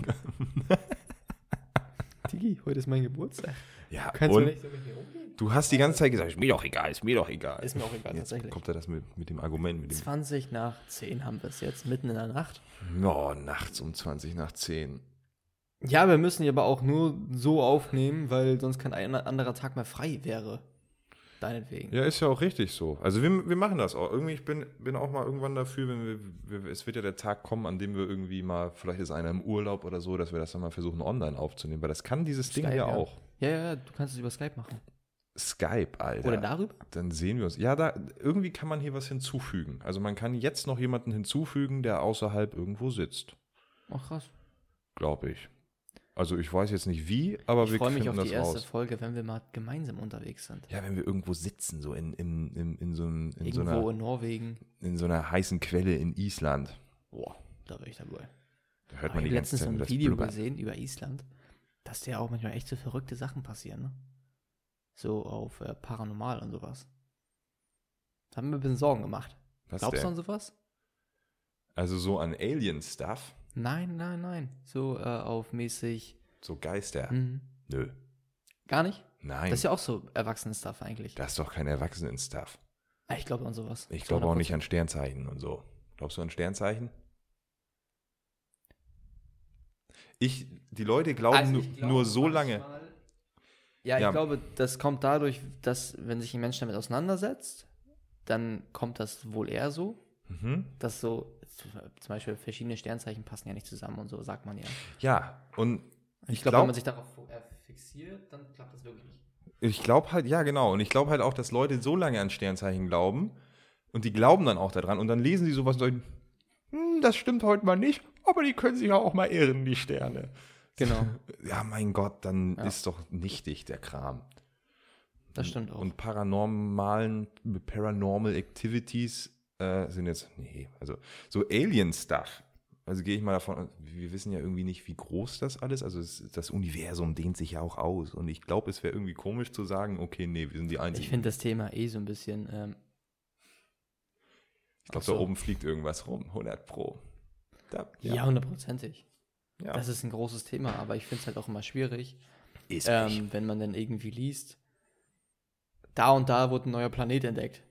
Digi, heute ist mein Geburtstag.
Ja,
Kannst du
und
nicht so mit mir umgehen?
du hast die ganze Zeit gesagt, ist mir doch egal, ist mir doch egal.
Ist mir auch egal,
Jetzt
tatsächlich.
kommt er das mit, mit dem Argument, mit dem,
zwanzig nach zehn haben wir es jetzt, mitten in der Nacht.
oh, nachts um zwanzig nach zehn.
Ja, wir müssen die aber auch nur so aufnehmen, weil sonst kein ein- anderer Tag mehr frei wäre. Deinetwegen.
Ja, ist ja auch richtig so. Also wir, wir machen das auch. Irgendwie, ich bin, bin auch mal irgendwann dafür, wenn wir, wir, es wird ja der Tag kommen, an dem wir irgendwie mal, vielleicht ist einer im Urlaub oder so, dass wir das dann mal versuchen online aufzunehmen, weil das kann dieses Ding
Skype,
ja
ja.
auch.
Ja, ja, ja, du kannst es über Skype machen.
Skype, Alter.
Oder darüber?
Dann sehen wir uns. Ja, da irgendwie kann man hier was hinzufügen. Also man kann jetzt noch jemanden hinzufügen, der außerhalb irgendwo sitzt.
Ach, krass.
Glaube ich. Also ich weiß jetzt nicht wie, aber
Ich
wir
freue mich
finden
auf die
das
erste
raus.
Folge, wenn wir mal gemeinsam unterwegs sind.
Ja, wenn wir irgendwo sitzen, so in, in, in, in, so, einem, in, so,
Irgendwo
einer,
in Norwegen.
in so einer heißen Quelle in Island.
Boah, da wäre ich dabei.
Da hört
Aber
man
ich
die
habe
ganze
letztens so
Zeit
ein
das
Video
Blubbern.
gesehen über Island, dass da auch manchmal echt so verrückte Sachen passieren, ne? So auf äh, Paranormal und sowas. Da haben wir ein bisschen Sorgen gemacht.
Was
Glaubst du an
denn?
sowas?
Also so an Alien-Stuff?
Nein, nein, nein. So äh, auf mäßig.
So Geister?
Mhm.
Nö.
Gar nicht?
Nein.
Das ist ja auch so Erwachsenen-Stuff eigentlich.
Das ist doch kein Erwachsenen-Stuff.
Ah, ich glaube an sowas.
Ich
Zu
glaube auch
hundert
nicht an Sternzeichen und so. Glaubst du an Sternzeichen? Ich, die Leute glauben
Also
nur,
ich glaube
nur so lange.
manchmal- Ja, ich
Ja.
glaube, das kommt dadurch, dass, wenn sich ein Mensch damit auseinandersetzt, dann kommt das wohl eher so.
Mhm.
Das so, zum Beispiel verschiedene Sternzeichen passen ja nicht zusammen und so, sagt man ja.
Ja, und
Ich
ich
glaube,
glaube,
wenn man sich darauf äh, fixiert, dann klappt das wirklich nicht.
ich glaube halt, ja genau, und ich glaube halt auch, dass Leute so lange an Sternzeichen glauben und die glauben dann auch daran und dann lesen sie sowas und sagen, hm, das stimmt heute mal nicht, aber die können sich ja auch mal irren, die Sterne.
Genau,
Ja, mein Gott, dann
Ja.
ist doch nichtig der Kram.
das stimmt auch.
Und paranormalen, Paranormal Activities äh, sind jetzt, nee, also so Alien-Stuff. Also gehe ich mal davon, wir wissen ja irgendwie nicht, wie groß das alles, also es, das Universum dehnt sich ja auch aus. Und ich glaube, es wäre irgendwie komisch zu sagen, okay, nee, wir sind die Einzigen.
Ich finde das Thema eh so ein bisschen, ähm,
Ich glaube,
Ach so.
da oben fliegt irgendwas rum, hundert Pro. Da,
ja, hundertprozentig.
ja.
Das ist ein großes Thema, aber ich finde es halt auch immer schwierig,
ist
ähm, wenn man dann irgendwie liest, da und da wurde ein neuer Planet entdeckt.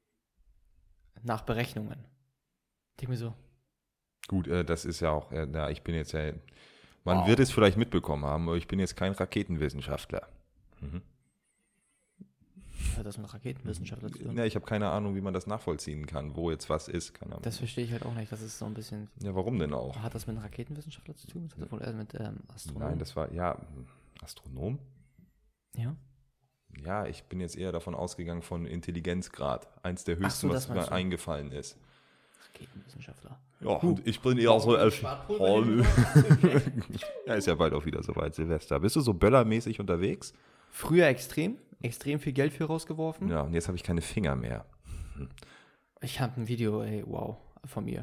Nach Berechnungen. Ich denke mir so,
Gut, äh, das ist ja auch, äh, ja, ich bin jetzt ja, man
Wow.
wird es vielleicht mitbekommen haben, aber ich bin jetzt kein Raketenwissenschaftler. Mhm.
hat das mit Raketenwissenschaftler zu tun?
Ja, ich habe keine Ahnung, wie man das nachvollziehen kann, wo jetzt was ist. Keine Ahnung.
Das verstehe ich halt auch nicht. Das ist so ein bisschen.
Ja, warum denn auch?
Hat das mit einem Raketenwissenschaftler zu tun? Das hat das wohl eher mit ähm, Astronomen?
Nein, das war, ja, Astronom?
Ja.
Ja, ich bin jetzt eher davon ausgegangen von Intelligenzgrad. Eins der
Ach
höchsten,
so, das
was mir
meinst du.
eingefallen ist.
Raketenwissenschaftler.
Ja, und ich bin eher so als...
Sparpulver
Ja, ist ja bald auch wieder soweit, Silvester. Bist du so böllermäßig unterwegs?
Früher extrem. Extrem viel Geld für rausgeworfen.
Ja, und jetzt habe ich keine Finger mehr.
Ich habe ein Video, ey, wow, von mir.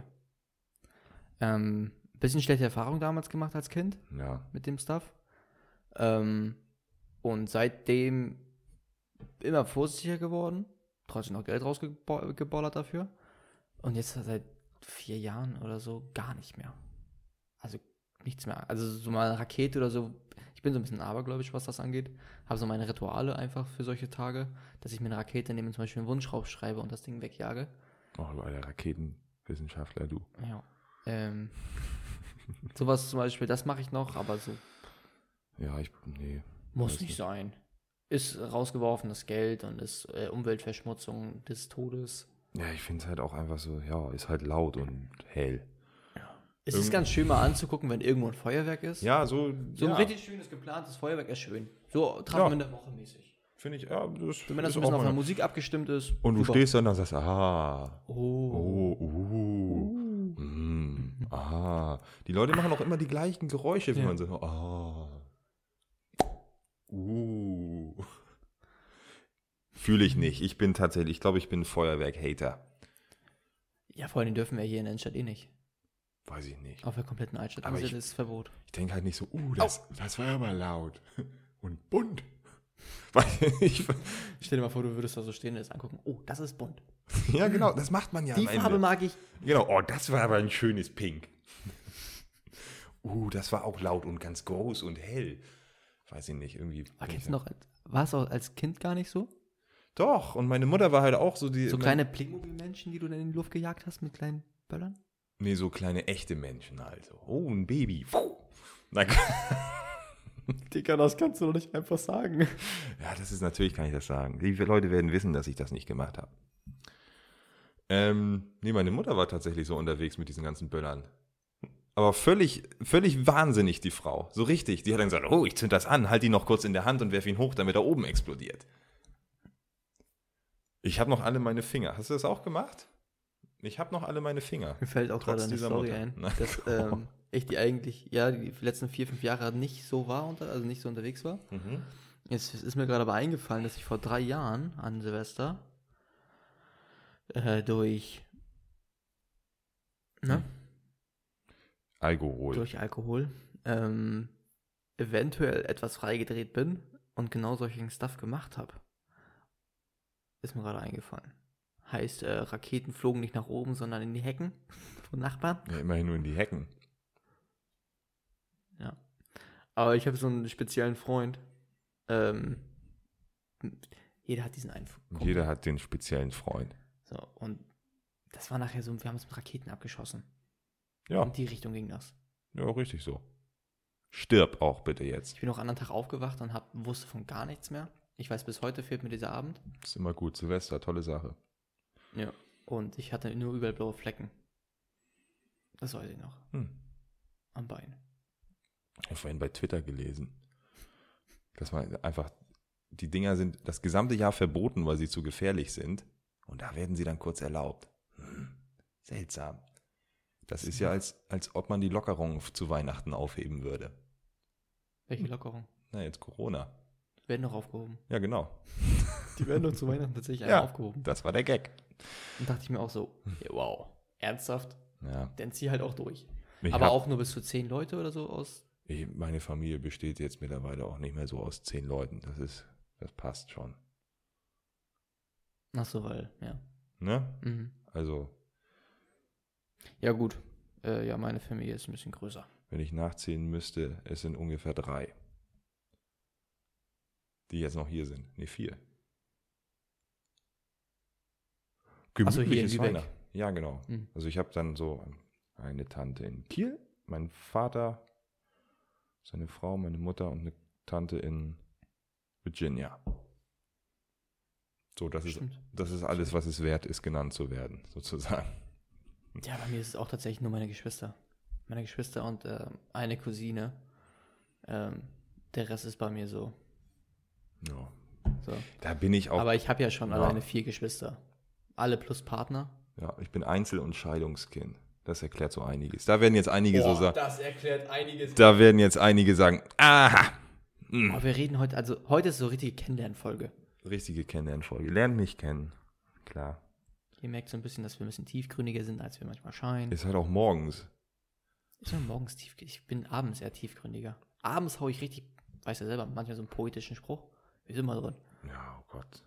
Ähm, bisschen schlechte Erfahrung damals gemacht als Kind
Ja.
mit dem Stuff. Ähm, und seitdem immer vorsichtiger geworden. Trotzdem noch Geld rausgebollert dafür. Und jetzt seit vier Jahren oder so gar nicht mehr. Also nichts mehr. Also so mal eine Rakete oder so. Ich bin so ein bisschen abergläubisch, was das angeht. Habe so meine Rituale einfach für solche Tage, dass ich mir eine Rakete nehme und zum Beispiel einen Wunsch raufschreibe und das Ding wegjage.
Oh, du alter Raketenwissenschaftler, du.
Ja. Ähm, sowas zum Beispiel, das mache ich noch, aber so
Ja, ich, nee.
muss
Weiß
nicht
nicht.
sein. Ist rausgeworfenes Geld und ist äh, Umweltverschmutzung des Todes.
Ja, ich finde es halt auch einfach so, ja, ist halt laut und hell.
Es
Irgend-
ist ganz schön mal anzugucken, wenn irgendwo ein Feuerwerk ist.
Ja, so,
So
ja,
ein richtig schönes, geplantes Feuerwerk ist schön. So Treffen
Ja.
in der Woche mäßig.
finde ich, ja, das
Wenn das
ist
ein bisschen
auch
auf der
mal-
Musik abgestimmt ist.
Und du
super.
stehst dann und sagst, ah,
Oh.
oh, uh, mm, ah. Die Leute machen auch immer die gleichen Geräusche, wenn
Ja.
man so, ah, uh. Fühle ich nicht. Ich bin tatsächlich, ich glaube, ich bin ein Feuerwerk-Hater.
Ja, vor allem dürfen wir hier in der Innenstadt eh nicht.
Weiß ich nicht.
Auf der kompletten Altstadt.
Aber
Also
ich-
das ist Verbot.
Ich denke halt nicht so, uh, das, das war aber laut. Und bunt. Weiß ich nicht.
Stell dir mal vor, du würdest da so stehen und das angucken. Oh, das ist bunt.
Ja, genau, das macht man ja
Die
am Ende.
Farbe mag ich.
Genau, oh, das war aber ein schönes Pink. Uh, das war auch laut und ganz groß und hell. Weiß ich nicht, irgendwie.
Aber
bin
kennst
ich
du noch, war es auch als Kind gar nicht so?
Doch, und meine Mutter war halt auch so die.
So kleine Playmobil-Menschen, die du dann in die Luft gejagt hast mit kleinen Böllern?
Nee, so kleine echte Menschen also. Oh, ein Baby. Na,
Digga, das kannst du doch nicht einfach sagen.
ja, das ist natürlich, kann ich das sagen. Die Leute werden wissen, dass ich das nicht gemacht habe. Ähm, nee, meine Mutter war tatsächlich so unterwegs mit diesen ganzen Böllern. Aber völlig, völlig wahnsinnig, die Frau. So richtig. Die hat dann gesagt, oh, ich zünd das an, halt ihn noch kurz in der Hand und werf ihn hoch, damit er oben explodiert. Ich habe noch alle meine Finger. Hast du das auch gemacht? Ich habe noch alle meine Finger.
Mir fällt auch
Trotz
gerade eine
dieser
Story
Mutter.
ein,
Na,
dass ähm, ich die eigentlich, ja, die letzten vier, fünf Jahre nicht so war, unter, also nicht so unterwegs war.
Mhm.
Jetzt ist mir gerade aber eingefallen, dass ich vor drei Jahren an Silvester äh, durch, ne,
Alkohol.
durch Alkohol ähm, eventuell etwas freigedreht bin und genau solchen Stuff gemacht habe. Ist mir gerade eingefallen. Heißt, äh, Raketen flogen nicht nach oben, sondern in die Hecken von Nachbarn.
Ja, immerhin nur in die Hecken.
Ja. Aber ich habe so einen speziellen Freund. Ähm, jeder hat diesen einen. Kumpel.
Jeder hat den speziellen Freund.
So, und das war nachher so, wir haben es mit Raketen abgeschossen.
Ja,
In die Richtung ging das.
ja, richtig so. Stirb auch bitte jetzt.
Ich bin auch am anderen Tag aufgewacht und hab, wusste von gar nichts mehr. Ich weiß, bis heute fehlt mir dieser Abend.
Ist immer gut. Silvester, tolle Sache.
Ja. Und ich hatte nur überall blaue Flecken. Das weiß ich noch.
Hm.
Am Bein.
Ich habe vorhin bei Twitter gelesen, dass man einfach, die Dinger sind das gesamte Jahr verboten, weil sie zu gefährlich sind. Und da werden sie dann kurz erlaubt. Hm. Seltsam. Das ist ja, als, als ob man die Lockerung zu Weihnachten aufheben würde.
Welche Lockerung?
Na, jetzt Corona.
Werden noch aufgehoben.
Ja, genau.
Die werden noch zu Weihnachten tatsächlich
Ja,
einmal aufgehoben.
Das war der Gag.
Und dachte ich mir auch so, ja, wow, ernsthaft?
Ja.
Dann zieh halt auch durch.
Ich
Aber
hab,
auch nur bis zu zehn Leute oder so aus?
ich, meine Familie besteht jetzt mittlerweile auch nicht mehr so aus zehn Leuten. Das ist, das passt schon.
Ach so, weil, ja.
Ne?
Mhm.
Also,
Ja gut, äh, ja, meine Familie ist ein bisschen größer.
wenn ich nachzählen müsste, es sind ungefähr drei, die jetzt noch hier sind. Ne, vier.
Ach so, hier in
Gemütliches
Lübeck.
Weihnachten. Ja, genau.
Mhm.
Also ich habe dann so eine Tante in Kiel, mein Vater, seine Frau, meine Mutter und eine Tante in Virginia. So, das ist,
Stimmt.
das ist alles, was es wert ist, genannt zu werden, sozusagen.
Ja, bei mir ist es auch tatsächlich nur meine Geschwister. Meine Geschwister und äh, eine Cousine. Ähm, der Rest ist bei mir so.
Ja.
so.
Da bin ich auch.
Aber ich habe ja schon
Ja.
alleine vier Geschwister. Alle plus Partner.
Ja, ich bin Einzel- und Scheidungskind. Das erklärt so einiges. Da werden jetzt einige so sagen.
das erklärt einiges.
Da werden jetzt einige sagen, aha. Hm.
Aber wir reden heute, also heute ist so richtige Kennenlernfolge.
Richtige Kennenlernfolge. Lernt mich kennen. Klar.
Ihr merkt so ein bisschen, dass wir ein bisschen tiefgründiger sind, als wir manchmal scheinen.
Ist halt auch morgens.
Ich bin morgens tief, ich bin abends eher tiefgründiger. Abends hau ich richtig, weiß ja selber, manchmal so einen poetischen Spruch. Wir sind mal drin.
Ja, oh Gott.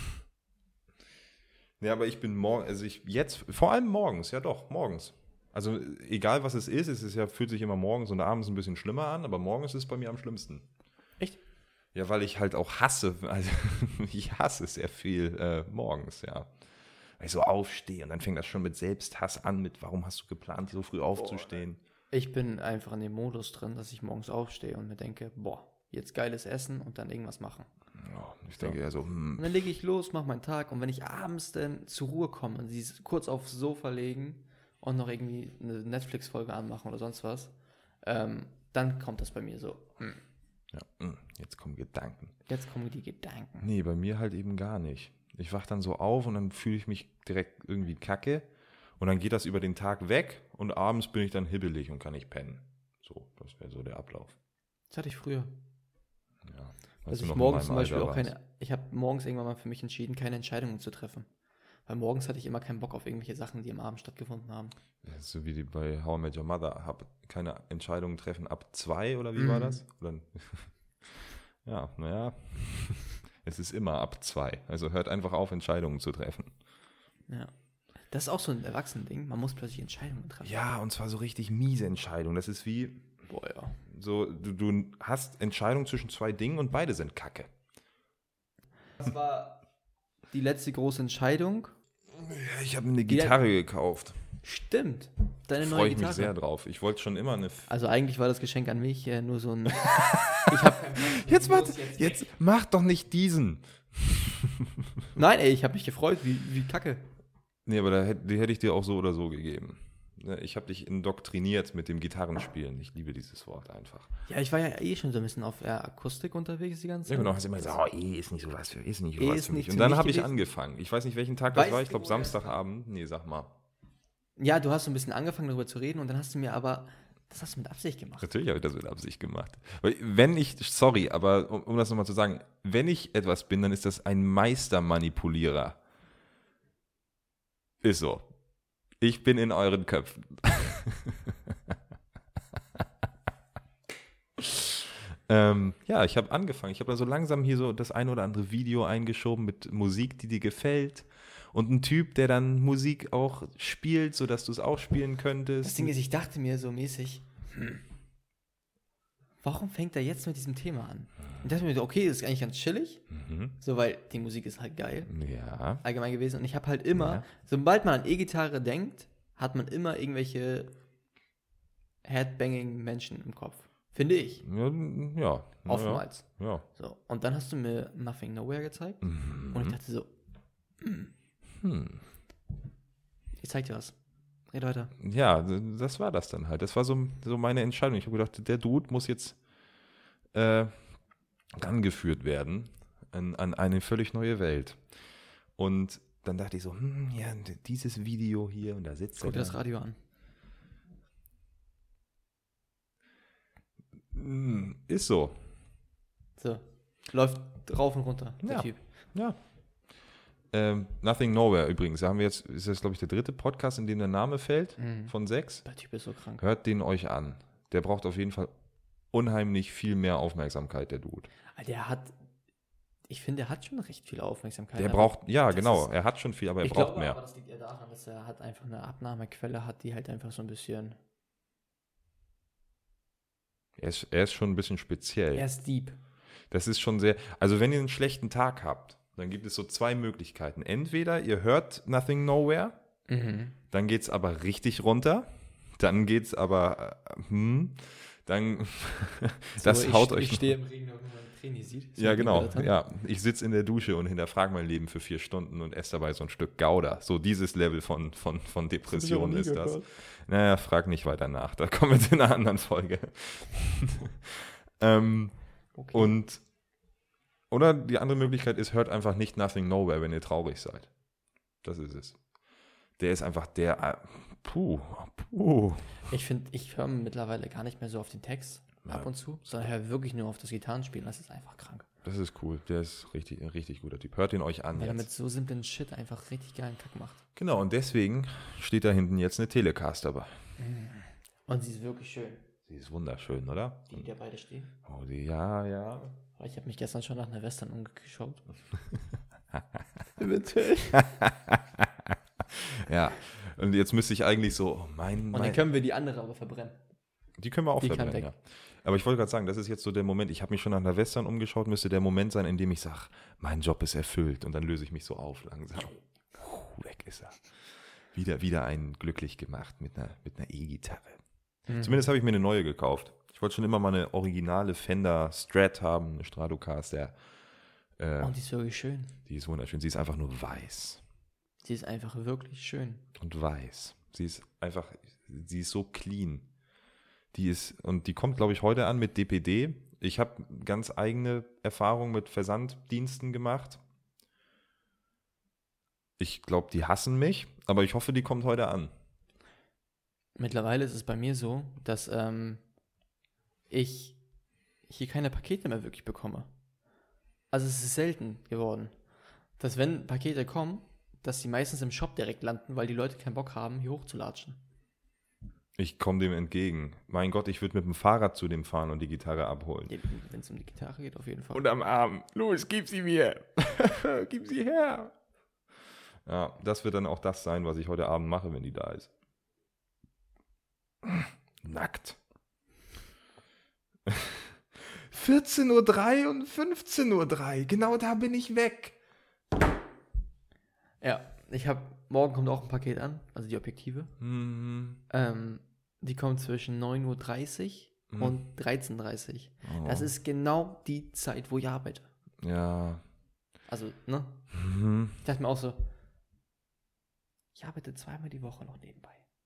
Ja, aber ich bin morgen, also ich jetzt, vor allem morgens, ja doch, morgens. Also egal was es ist, es ist ja, fühlt sich immer morgens und abends ein bisschen schlimmer an, aber morgens ist es bei mir am schlimmsten.
Echt?
Ja, weil ich halt auch hasse, also ich hasse sehr viel äh, morgens, ja. Weil ich so aufstehe und dann fängt das schon mit Selbsthass an, mit warum hast du geplant, so früh aufzustehen?
Ich bin einfach in dem Modus drin, dass ich morgens aufstehe und mir denke, boah, jetzt geiles Essen und dann irgendwas machen.
Ja, ich denke eher so, hm.
Und dann lege ich los, mache meinen Tag und wenn ich abends dann zur Ruhe komme und sie kurz aufs Sofa legen und noch irgendwie eine Netflix-Folge anmachen oder sonst was, ähm, dann kommt das bei mir so. Hm.
Ja, hm, jetzt kommen Gedanken.
Jetzt kommen die Gedanken.
Nee, bei mir halt eben gar nicht. Ich wach dann so auf und dann fühle ich mich direkt irgendwie kacke und dann geht das über den Tag weg und abends bin ich dann hibbelig und kann nicht pennen. So, das wäre so der Ablauf.
Das hatte ich früher.
Ja,
Also ich morgens zum Beispiel auch keine, ich habe morgens irgendwann mal für mich entschieden, keine Entscheidungen zu treffen. Weil morgens hatte ich immer keinen Bock auf irgendwelche Sachen, die am Abend stattgefunden haben.
Das ist so wie die bei How I Met Your Mother, hab keine Entscheidungen treffen ab zwei oder wie war
Mhm.
das? Oder, ja, naja, es ist immer ab zwei. Also hört einfach auf, Entscheidungen zu treffen.
Ja. Das ist auch so ein Erwachsenen-Ding. Man muss plötzlich Entscheidungen treffen.
Ja, und zwar so richtig miese Entscheidungen. Das ist wie,
Boah, ja.
so, du, du hast Entscheidungen zwischen zwei Dingen und beide sind Kacke.
Das war die letzte große Entscheidung.
Ja, ich habe eine Gitarre gekauft.
Stimmt. Deine
Freue
neue
ich
Gitarre.
mich sehr drauf. Ich wollte schon immer eine. F-
Also eigentlich war das Geschenk an mich äh, nur so ein. ich hab,
jetzt mach, jetzt mach doch nicht diesen.
Nein, ey, ich habe mich gefreut, wie, wie kacke.
Nee, aber da hätte, die hätte ich dir auch so oder so gegeben. Ne, ich habe dich indoktriniert mit dem Gitarrenspielen. Ich liebe dieses Wort einfach.
Ja, ich war ja eh schon so ein bisschen auf äh, Akustik unterwegs die ganze Zeit.
Ja, genau. Hast immer gesagt, oh, E ist nicht so was für, ist nicht so
E
was
ist
für mich.
nicht
Und
für
dann
mich
habe ich
gewesen.
angefangen. Ich weiß nicht, welchen Tag das
Weißt
war. Ich
du,
glaube
wo
Samstagabend. Nee, sag mal.
Ja, du hast so ein bisschen angefangen darüber zu reden und dann hast du mir aber, das hast du mit Absicht gemacht.
Natürlich habe ich das mit Absicht gemacht. Weil wenn ich, sorry, aber um, um das nochmal zu sagen, wenn ich etwas bin, dann ist das ein Meistermanipulierer. Ist so. Ich bin in euren Köpfen. ähm, ja, ich habe angefangen. Ich habe da so langsam hier so das ein oder andere Video eingeschoben mit Musik, die dir gefällt. Und ein Typ, der dann Musik auch spielt, sodass du es auch spielen könntest.
Das Ding ist, ich dachte mir so mäßig, hm, warum fängt er jetzt mit diesem Thema an? Und dachte mir so, okay, das ist eigentlich ganz chillig,
Mhm.
so, weil die Musik ist halt geil,
Ja.
allgemein gewesen. Und ich habe halt immer,
Ja.
sobald man an E-Gitarre denkt, hat man immer irgendwelche Headbanging-Menschen im Kopf. Finde ich.
Ja, ja.
Oftmals.
Ja.
So. Und dann hast du mir Nothing Nowhere gezeigt.
Mhm.
Und ich dachte so,
Hm.
Ich zeig dir was. Red weiter.
Ja, das war das dann halt. Das war so, so meine Entscheidung. Ich habe gedacht, der Dude muss jetzt äh, rangeführt werden an, an eine völlig neue Welt. Und dann dachte ich so, hm, ja, dieses Video hier und da sitzt
Guck
er.
dir das Radio an.
Hm, ist so.
So. Läuft rauf und runter, der
Ja.
Typ.
Ja. Ähm, Nothing Nowhere übrigens. Da haben wir jetzt, ist das, glaube ich, der dritte Podcast, in dem der Name fällt,
Mhm.
von sechs.
Der Typ ist so krank.
Hört den euch an. Der braucht auf jeden Fall unheimlich viel mehr Aufmerksamkeit, der Dude.
Der hat, ich finde, der hat schon recht viel Aufmerksamkeit.
Der
aber
braucht, ja,
das
genau,
ist-
er hat schon viel, aber er
ich
braucht
glaube,
mehr.
aber das liegt eher daran, dass er hat einfach eine Abnahmequelle hat, die halt einfach so ein bisschen,
Er ist, er ist schon ein bisschen speziell.
er ist deep.
Das ist schon sehr, also wenn ihr einen schlechten Tag habt, dann gibt es so zwei Möglichkeiten. Entweder ihr hört Nothing Nowhere,
Mhm.
dann geht es aber richtig runter, dann geht es aber, äh, hm, dann, das
so, ich,
haut
ich
euch.
Ich stehe im Regen, wenn man Tränen sieht. So
Ja,
wie
genau.
bei der Tante.
Ja, ich sitze in der Dusche und hinterfrage mein Leben für vier Stunden und esse dabei so ein Stück Gouda. So dieses Level von, von, von Depression ist das. Naja, frag nicht weiter nach. Da kommen wir jetzt in einer anderen Folge. ähm,
Okay.
und oder die andere Möglichkeit ist, hört einfach nicht Nothing Nowhere, wenn ihr traurig seid. Das ist es. Der ist einfach der, äh, puh, puh.
Ich finde, ich höre mittlerweile gar nicht mehr so auf den Text
Ja.
ab und zu, sondern höre wirklich nur auf das Gitarrenspielen. Das ist einfach krank.
Das ist cool. Der ist richtig, ein richtig guter Typ. Hört ihn euch an
Weil er
jetzt.
mit so simplen Shit einfach richtig geilen Kack macht.
Genau, und deswegen steht da hinten jetzt eine Telecaster dabei.
Und sie ist wirklich schön.
Sie ist wunderschön, oder?
Die, die da beide stehen.
Oh, die, ja, ja.
Aber ich habe mich gestern schon nach einer Western umgeschaut.
Ja, und jetzt müsste ich eigentlich so, oh mein,
Und
mein
dann können wir die andere aber verbrennen.
die können wir auch
die kann
verbrennen,
weg.
ja. Aber ich wollte gerade sagen, das ist jetzt so der Moment, ich habe mich schon nach einer Western umgeschaut, müsste der Moment sein, in dem ich sage, mein Job ist erfüllt und dann löse ich mich so auf langsam. Puh, weg ist er. Wieder, wieder einen glücklich gemacht mit einer, mit einer E-Gitarre.
Mhm.
Zumindest habe ich mir eine neue gekauft. Ich wollte schon immer mal eine originale Fender Strat haben, eine Stratocaster. Äh,
Und die ist wirklich schön.
die ist wunderschön. Sie ist einfach nur weiß.
Sie ist einfach wirklich schön.
Und weiß. Sie ist einfach, sie ist so clean. Die ist, und die kommt, glaube ich, heute an mit D P D. Ich habe ganz eigene Erfahrungen mit Versanddiensten gemacht. Ich glaube, die hassen mich, aber ich hoffe, die kommt heute an.
Mittlerweile ist es bei mir so, dass ähm, ich hier keine Pakete mehr wirklich bekomme. Also es ist selten geworden, dass wenn Pakete kommen, dass sie meistens im Shop direkt landen, weil die Leute keinen Bock haben, hier hochzulatschen.
Ich komme dem entgegen. Mein Gott, ich würde mit dem Fahrrad zu dem fahren und die Gitarre abholen.
Wenn es um die Gitarre geht, auf jeden Fall.
Und am Arm, los, gib sie mir. Gib sie her. Ja, das wird dann auch das sein, was ich heute Abend mache, wenn die da ist. Nackt. vierzehn Uhr drei und fünfzehn Uhr drei. Genau da bin ich weg.
Ja, ich habe, morgen kommt auch ein Paket an, also die Objektive.
Mhm.
Ähm, die kommt zwischen neun Uhr dreißig
Mhm.
und dreizehn Uhr dreißig.
Oh.
Das ist genau die Zeit, wo ich arbeite.
Ja.
Also, ne?
Mhm.
Ich dachte mir auch so, ich arbeite zweimal die Woche noch nebenbei.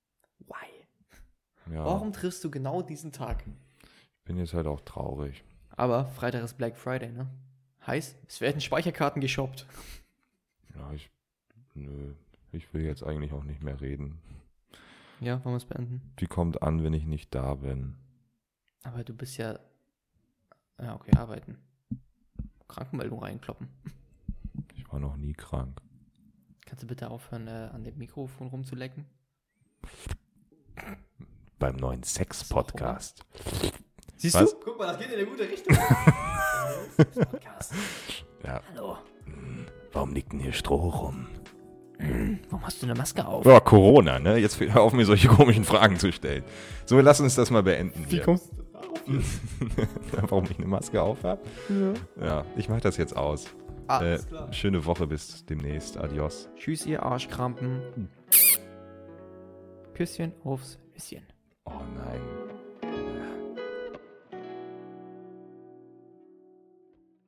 Why?
Ja.
Warum triffst du genau diesen Tag?
Ich bin jetzt halt auch traurig.
Aber Freitag ist Black Friday, ne? Heißt, es werden Speicherkarten geshoppt.
Ja, ich. Nö. Ich will jetzt eigentlich auch nicht mehr reden.
Ja, wollen wir es beenden?
Die kommt an, wenn ich nicht da bin.
Aber du bist ja. Ja, okay, arbeiten. Krankenmeldung reinkloppen.
Ich war noch nie krank.
Kannst du bitte aufhören, äh, an dem Mikrofon rumzulecken?
Beim neuen Sex-Podcast.
Siehst
Was?
du? Guck mal, das geht in eine gute Richtung. Podcast.
Ja.
Hallo.
Warum liegt denn hier Stroh rum?
Warum hast du eine Maske auf?
Ja, Corona, ne? Jetzt hör auf, mir solche komischen Fragen zu stellen. So, lass uns das mal beenden.
Wie
hier.
kommst du darauf?
Warum ich eine Maske auf habe?
Ja.
Ja, ich mach das jetzt aus.
Alles
Äh,
klar.
schöne Woche, bis demnächst. Adios.
Tschüss, ihr Arschkrampen. Küsschen aufs Nüsschen.
Oh nein.